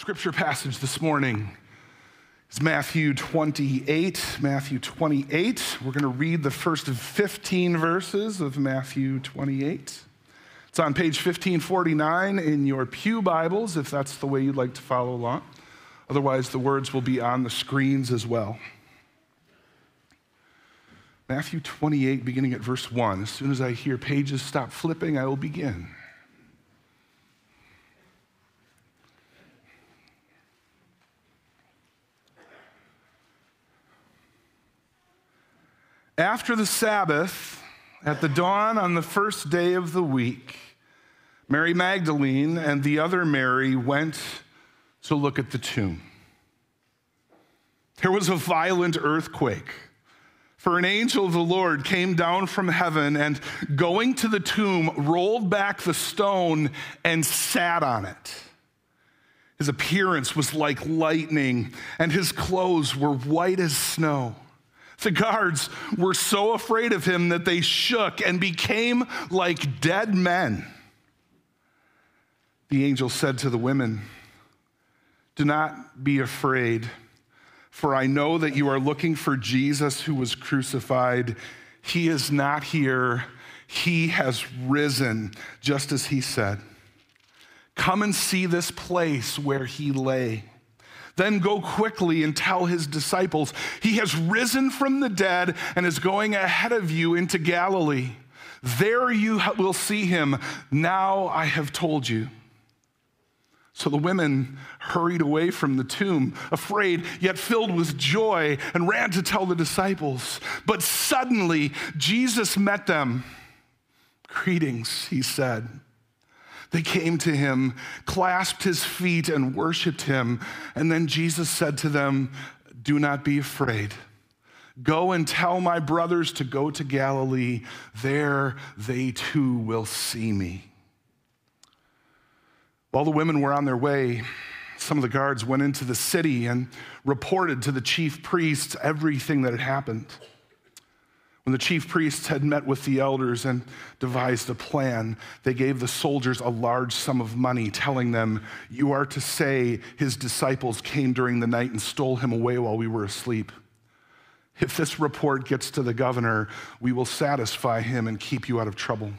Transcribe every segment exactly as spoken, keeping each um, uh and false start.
Scripture passage this morning is Matthew twenty-eight. Matthew twenty-eight. We're going to read the first fifteen verses of Matthew twenty-eight. It's on page fifteen forty-nine in your pew Bibles, if that's the way you'd like to follow along. Otherwise, the words will be on the screens as well. Matthew twenty-eight, beginning at verse one. As soon as I hear pages stop flipping, I will begin. After the Sabbath, at the dawn on the first day of the week, Mary Magdalene and the other Mary went to look at the tomb. There was a violent earthquake, for an angel of the Lord came down from heaven and, going to the tomb, rolled back the stone and sat on it. His appearance was like lightning, and his clothes were white as snow. The guards were so afraid of him that they shook and became like dead men. The angel said to the women, "Do not be afraid, for I know that you are looking for Jesus who was crucified. He is not here. He has risen, just as he said. Come and see this place where he lay. Then go quickly and tell his disciples, he has risen from the dead and is going ahead of you into Galilee. There you will see him. Now I have told you." So the women hurried away from the tomb, afraid yet filled with joy, and ran to tell the disciples. But suddenly Jesus met them. "Greetings," he said. They came to him, clasped his feet, and worshiped him. And then Jesus said to them, "Do not be afraid. Go and tell my brothers to go to Galilee. There they too will see me." While the women were on their way, some of the guards went into the city and reported to the chief priests everything that had happened. When the chief priests had met with the elders and devised a plan, they gave the soldiers a large sum of money, telling them, "You are to say his disciples came during the night and stole him away while we were asleep. If this report gets to the governor, we will satisfy him and keep you out of trouble."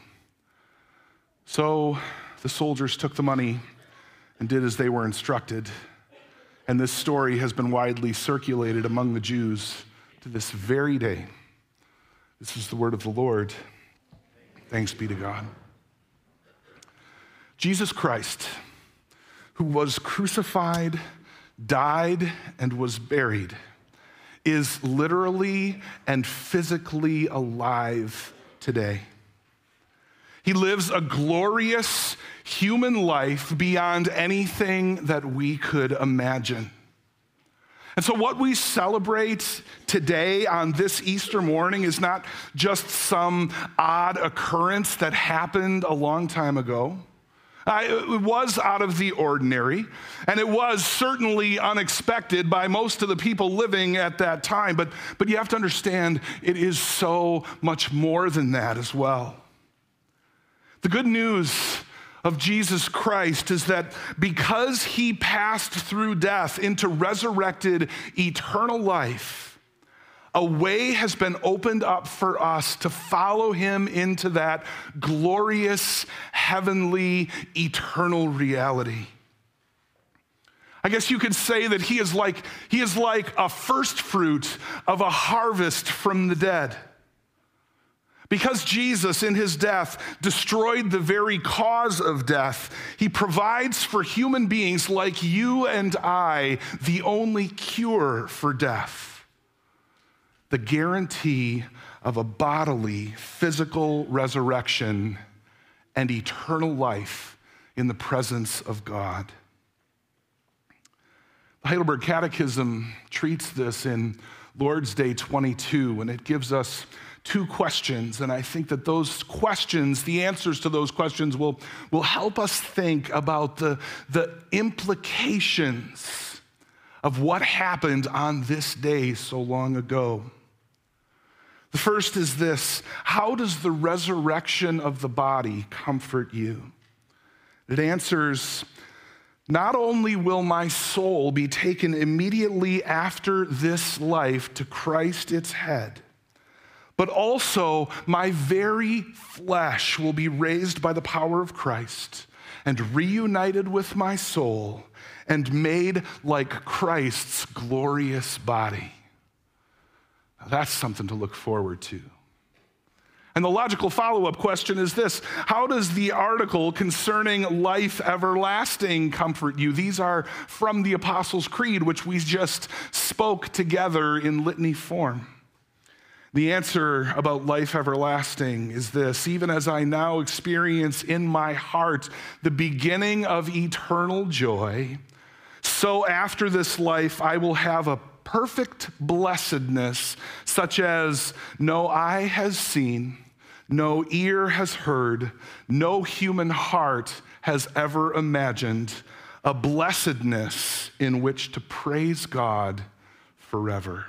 So the soldiers took the money and did as they were instructed. And this story has been widely circulated among the Jews to this very day. This is the word of the Lord. Thanks be to God. Jesus Christ, who was crucified, died, and was buried, is literally and physically alive today. He lives a glorious human life beyond anything that we could imagine. And so what we celebrate today on this Easter morning is not just some odd occurrence that happened a long time ago. Uh, it was out of the ordinary, and it was certainly unexpected by most of the people living at that time. But, but you have to understand, it is so much more than that as well. The good news of Jesus Christ is that because he passed through death into resurrected eternal life, a way has been opened up for us to follow him into that glorious, heavenly, eternal reality. I guess you could say that he is like, he is like a first fruit of a harvest from the dead. Because Jesus, in his death, destroyed the very cause of death, he provides for human beings like you and I the only cure for death: the guarantee of a bodily, physical resurrection and eternal life in the presence of God. The Heidelberg Catechism treats this in Lord's Day twenty-two, and it gives us two questions, and I think that those questions, the answers to those questions will, will help us think about the, the implications of what happened on this day so long ago. The first is this: how does the resurrection of the body comfort you? It answers Not only will my soul be taken immediately after this life to Christ its head, but also my very flesh will be raised by the power of Christ and reunited with my soul and made like Christ's glorious body. Now, that's something to look forward to. And the logical follow-up question is this: how does the article concerning life everlasting comfort you? These are from the Apostles' Creed, which we just spoke together in litany form. The answer about life everlasting is this: even as I now experience in my heart the beginning of eternal joy, so after this life I will have a perfect blessedness such as no eye has seen, no ear has heard, no human heart has ever imagined, a blessedness in which to praise God forever.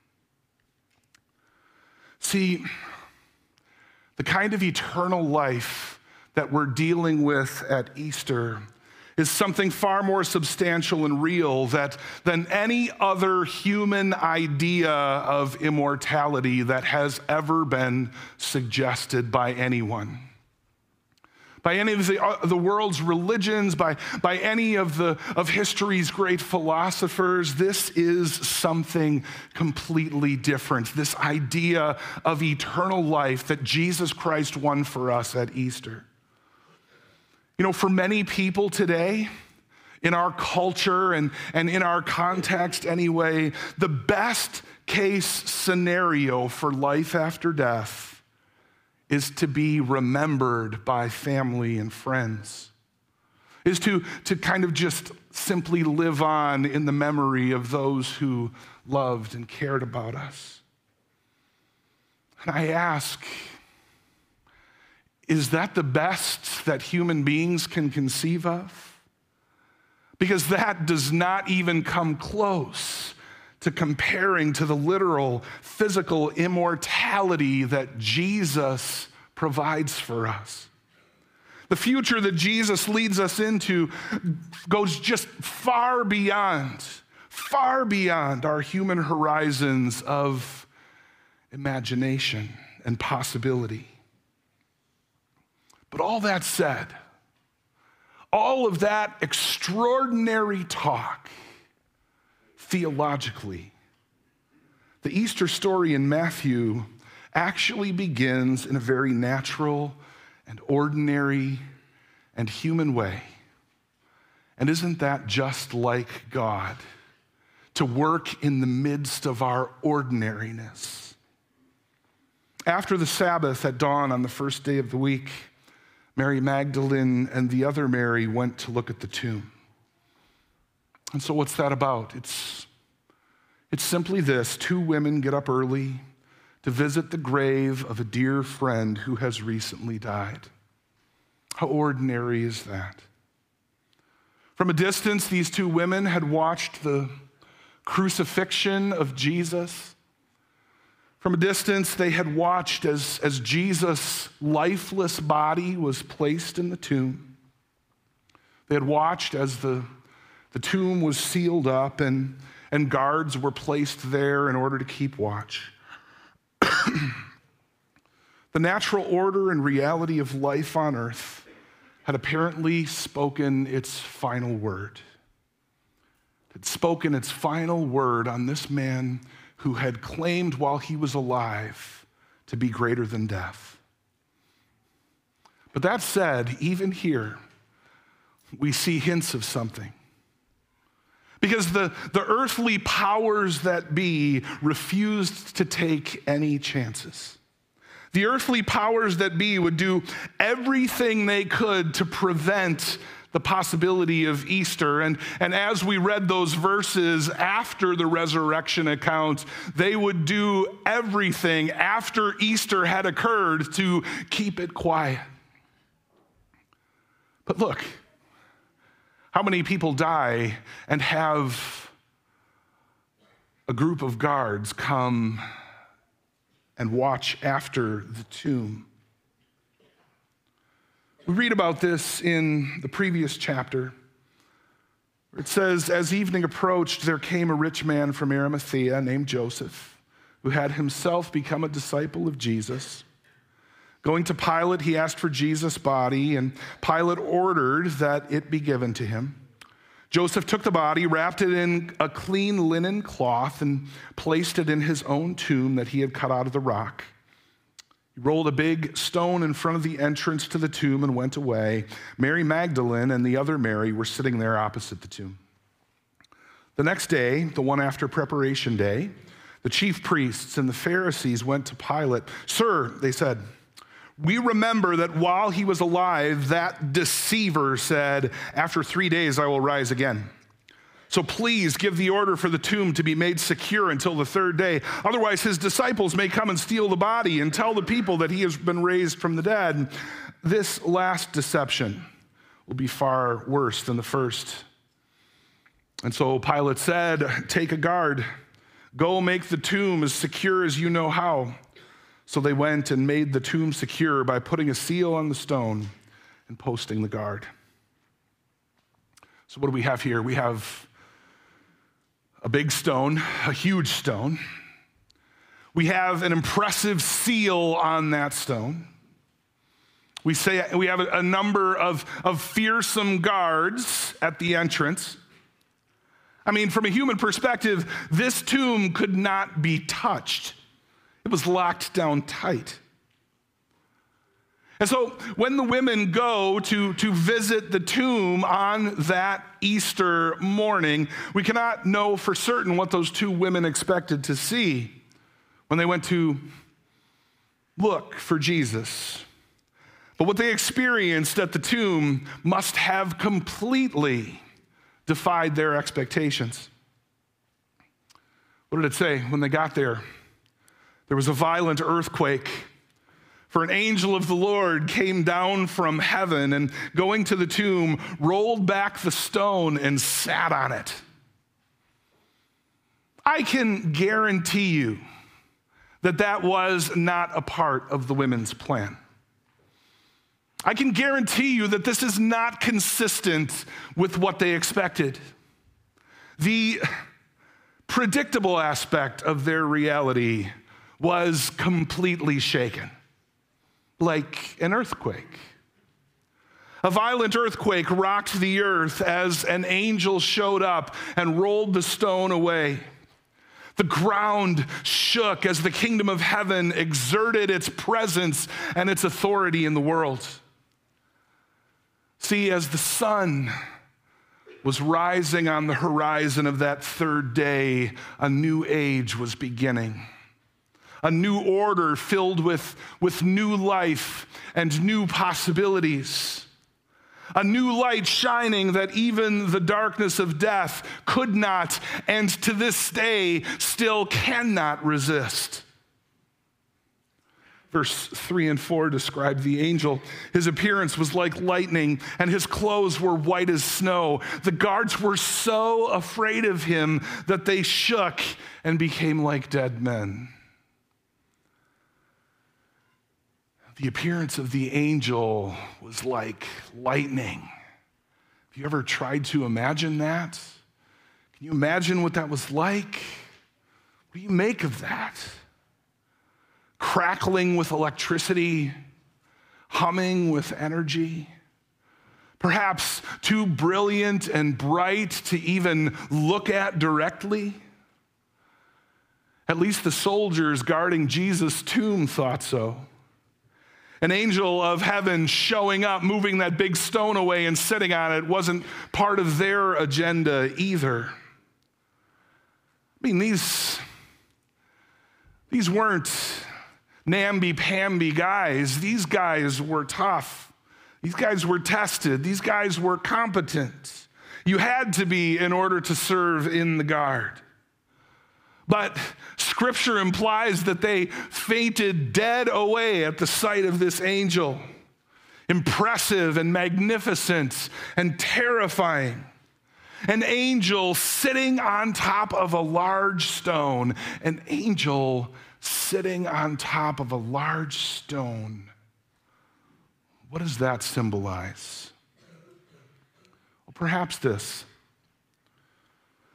See, the kind of eternal life that we're dealing with at Easter is something far more substantial and real that, than any other human idea of immortality that has ever been suggested by anyone. By any of the, uh, the world's religions, by, by any of, the, of history's great philosophers, this is something completely different. This idea of eternal life that Jesus Christ won for us at Easter. You know, for many people today, in our culture and, and in our context anyway, the best case scenario for life after death is to be remembered by family and friends, is to, to kind of just simply live on in the memory of those who loved and cared about us. And I ask, is that the best that human beings can conceive of? Because that does not even come close to comparing to the literal physical immortality that Jesus provides for us. The future that Jesus leads us into goes just far beyond, far beyond our human horizons of imagination and possibility. But all that said, all of that extraordinary talk, theologically, the Easter story in Matthew actually begins in a very natural and ordinary and human way. And isn't that just like God, to work in the midst of our ordinariness? After the Sabbath at dawn on the first day of the week, Mary Magdalene and the other Mary went to look at the tomb. And so what's that about? It's, it's simply this: two women get up early to visit the grave of a dear friend who has recently died. How ordinary is that? From a distance, these two women had watched the crucifixion of Jesus. From a distance, they had watched as, as Jesus' lifeless body was placed in the tomb. They had watched as the, the tomb was sealed up and, and guards were placed there in order to keep watch. The natural order and reality of life on earth had apparently spoken its final word. It had spoken its final word on this man who had claimed while he was alive to be greater than death. But that said, even here, we see hints of something. Because the, the earthly powers that be refused to take any chances. The earthly powers that be would do everything they could to prevent the possibility of Easter. And, and as we read those verses after the resurrection account, they would do everything after Easter had occurred to keep it quiet. But look, how many people die and have a group of guards come and watch after the tomb? We read about this in the previous chapter. It says, as evening approached, there came a rich man from Arimathea named Joseph, who had himself become a disciple of Jesus. Going to Pilate, he asked for Jesus' body, and Pilate ordered that it be given to him. Joseph took the body, wrapped it in a clean linen cloth, and placed it in his own tomb that he had cut out of the rock. He rolled a big stone in front of the entrance to the tomb and went away. Mary Magdalene and the other Mary were sitting there opposite the tomb. The next day, the one after preparation day, the chief priests and the Pharisees went to Pilate. Sir, they said, we remember that while he was alive, that deceiver said, after three days I will rise again. So please give the order for the tomb to be made secure until the third day. Otherwise, his disciples may come and steal the body and tell the people that he has been raised from the dead. This last deception will be far worse than the first. And so Pilate said, take a guard. Go make the tomb as secure as you know how. So they went and made the tomb secure by putting a seal on the stone and posting the guard. So what do we have here? We have a big stone, a huge stone. We have an impressive seal on that stone. We say we have a number of, of fearsome guards at the entrance. I mean, from a human perspective, this tomb could not be touched. It was locked down tight. And so when the women go to, to visit the tomb on that Easter morning, we cannot know for certain what those two women expected to see when they went to look for Jesus. But what they experienced at the tomb must have completely defied their expectations. What did it say when they got there? There was a violent earthquake. For an angel of the Lord came down from heaven and going to the tomb, rolled back the stone and sat on it. I can guarantee you that that was not a part of the women's plan. I can guarantee you that this is not consistent with what they expected. The predictable aspect of their reality was completely shaken. Like an earthquake. A violent earthquake rocked the earth as an angel showed up and rolled the stone away. The ground shook as the kingdom of heaven exerted its presence and its authority in the world. See, as the sun was rising on the horizon of that third day, a new age was beginning. A new order filled with, with new life and new possibilities. A new light shining that even the darkness of death could not, and to this day still cannot resist. Verse three and four describe the angel. His appearance was like lightning, and his clothes were white as snow. The guards were so afraid of him that they shook and became like dead men. The appearance of the angel was like lightning. Have you ever tried to imagine that? Can you imagine what that was like? What do you make of that? Crackling with electricity, humming with energy, perhaps too brilliant and bright to even look at directly. At least the soldiers guarding Jesus' tomb thought so. An angel of heaven showing up, moving that big stone away and sitting on it wasn't part of their agenda either. I mean, these, these weren't namby-pamby guys. These guys were tough. These guys were tested. These guys were competent. You had to be in order to serve in the guard. But Scripture implies that they fainted dead away at the sight of this angel. Impressive and magnificent and terrifying. An angel sitting on top of a large stone. An angel sitting on top of a large stone. What does that symbolize? Well, perhaps this.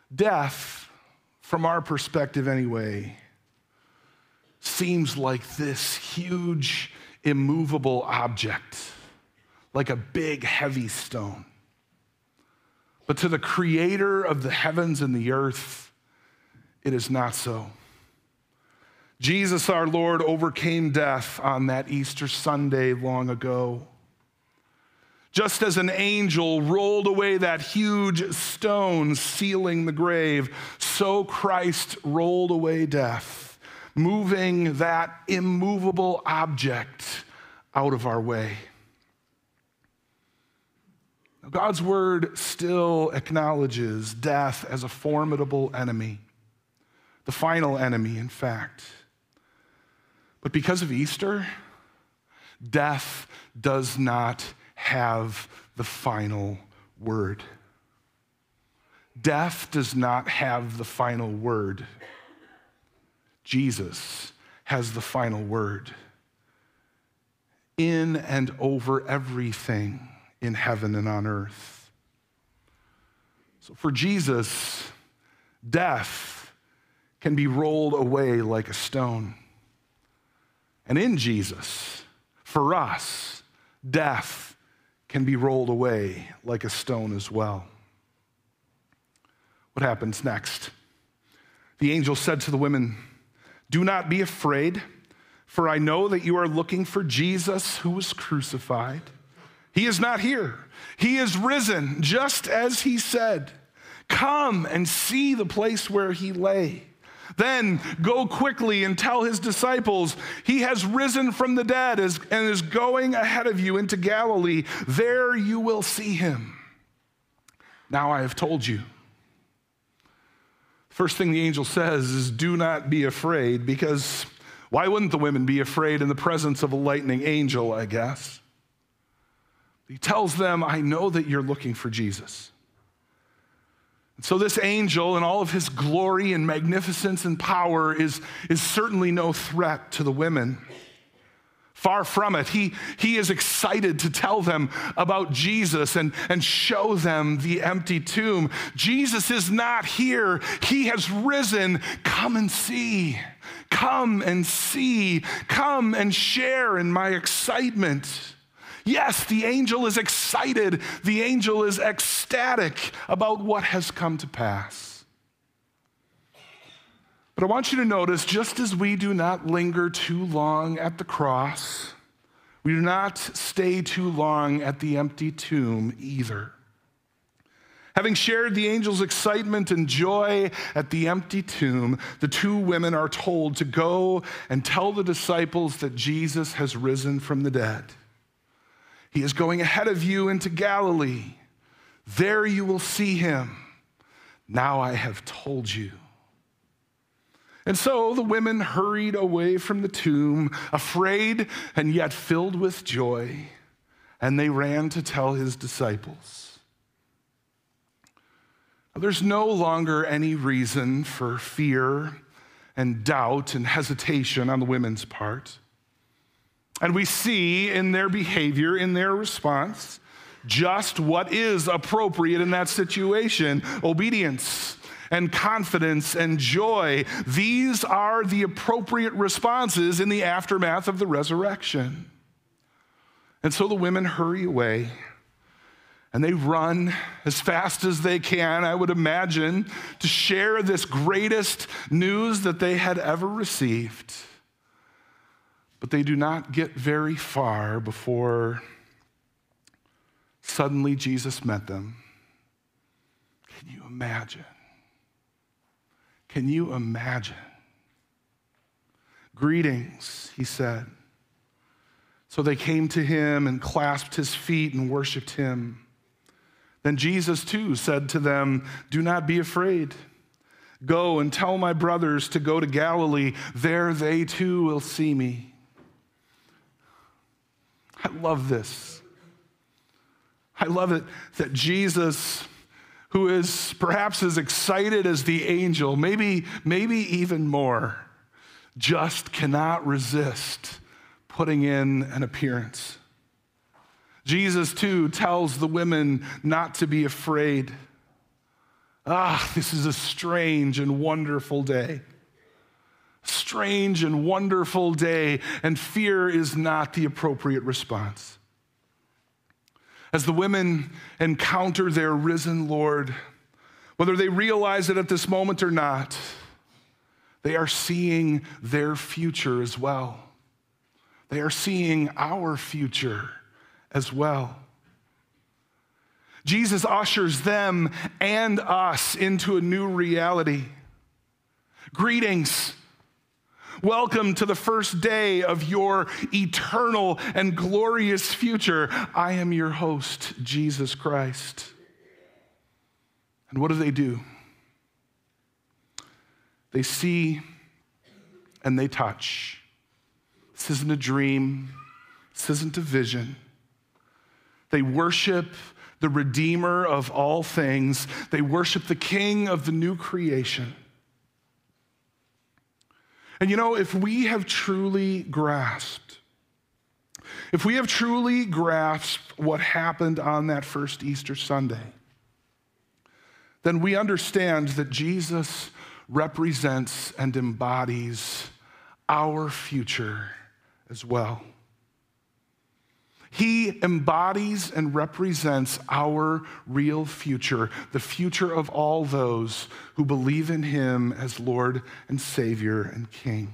Death, from our perspective anyway, seems like this huge, immovable object, like a big, heavy stone. But to the creator of the heavens and the earth, it is not so. Jesus, our Lord, overcame death on that Easter Sunday long ago. Just as an angel rolled away that huge stone sealing the grave, so Christ rolled away death, moving that immovable object out of our way. God's word still acknowledges death as a formidable enemy, the final enemy, in fact. But because of Easter, death does not have the final word. Death does not have the final word. Jesus has the final word in and over everything in heaven and on earth. So for Jesus, death can be rolled away like a stone. And in Jesus, for us, death can be rolled away like a stone as well. What happens next? The angel said to the women, "Do not be afraid, for I know that you are looking for Jesus who was crucified. He is not here. He is risen, just as he said. Come and see the place where he lay. Then go quickly and tell his disciples, he has risen from the dead and is going ahead of you into Galilee. There you will see him. Now I have told you." First thing the angel says is, do not be afraid, because why wouldn't the women be afraid in the presence of a lightning angel, I guess? He tells them, I know that you're looking for Jesus. And so this angel, in all of his glory and magnificence and power, is, is certainly no threat to the women. Far from it. He, he is excited to tell them about Jesus and, and show them the empty tomb. Jesus is not here. He has risen. Come and see. Come and see. Come and share in my excitement. Yes, the angel is excited. The angel is ecstatic about what has come to pass. But I want you to notice, just as we do not linger too long at the cross, we do not stay too long at the empty tomb either. Having shared the angel's excitement and joy at the empty tomb, the two women are told to go and tell the disciples that Jesus has risen from the dead. He is going ahead of you into Galilee. There you will see him. Now I have told you. And so the women hurried away from the tomb, afraid and yet filled with joy, and they ran to tell his disciples. Now, there's no longer any reason for fear and doubt and hesitation on the women's part. And we see in their behavior, in their response, just what is appropriate in that situation: obedience and confidence and joy. These are the appropriate responses in the aftermath of the resurrection. And so the women hurry away, and they run as fast as they can, I would imagine, to share this greatest news that they had ever received. But they do not get very far before suddenly Jesus met them. Can you imagine? Can you imagine? "Greetings," he said. So they came to him and clasped his feet and worshiped him. Then Jesus too said to them, "Do not be afraid. Go and tell my brothers to go to Galilee. There they too will see me." I love this. I love it that Jesus, who is perhaps as excited as the angel, maybe, maybe even more, just cannot resist putting in an appearance. Jesus, too, tells the women not to be afraid Ah, this is a strange and wonderful day. Strange and wonderful day, and fear is not the appropriate response. As the women encounter their risen Lord, whether they realize it at this moment or not, they are seeing their future as well. They are seeing our future as well. Jesus ushers them and us into a new reality. Greetings. Welcome to the first day of your eternal and glorious future. I am your host, Jesus Christ. And what do they do? They see and they touch. This isn't a dream. This isn't a vision. They worship the Redeemer of all things. They worship the King of the new creation. And you know, if we have truly grasped, if we have truly grasped what happened on that first Easter Sunday, then we understand that Jesus represents and embodies our future as well. He embodies and represents our real future, the future of all those who believe in him as Lord and Savior and King.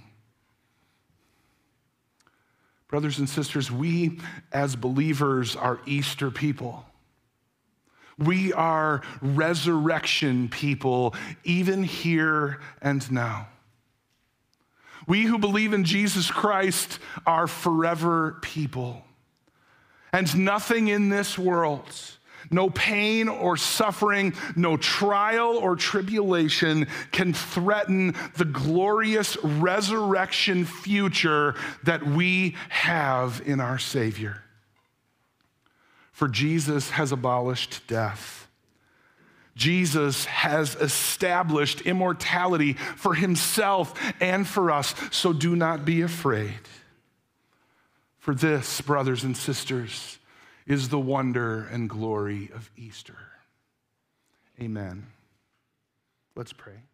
Brothers and sisters, we as believers are Easter people. We are resurrection people, even here and now. We who believe in Jesus Christ are forever people. And nothing in this world, no pain or suffering, no trial or tribulation can threaten the glorious resurrection future that we have in our Savior. For Jesus has abolished death. Jesus has established immortality for himself and for us, so do not be afraid. For this, brothers and sisters, is the wonder and glory of Easter. Amen. Let's pray.